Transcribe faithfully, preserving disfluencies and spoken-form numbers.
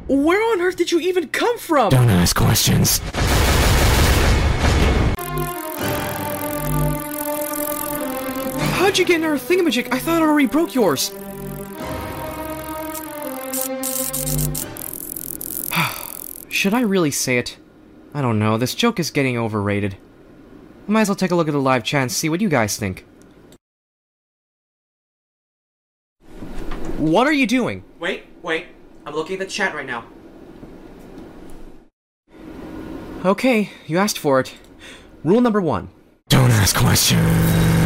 Where on earth did you even come from? Don't ask questions. How'd you get in our thingamajig? I thought I already broke yours. Should I really say it? I don't know, this joke is getting overrated. I might as well take a look at the live chat and see what you guys think. What are you doing? Wait, wait. I'm looking at the chat right now. Okay, you asked for it. Rule number one. Don't ask questions.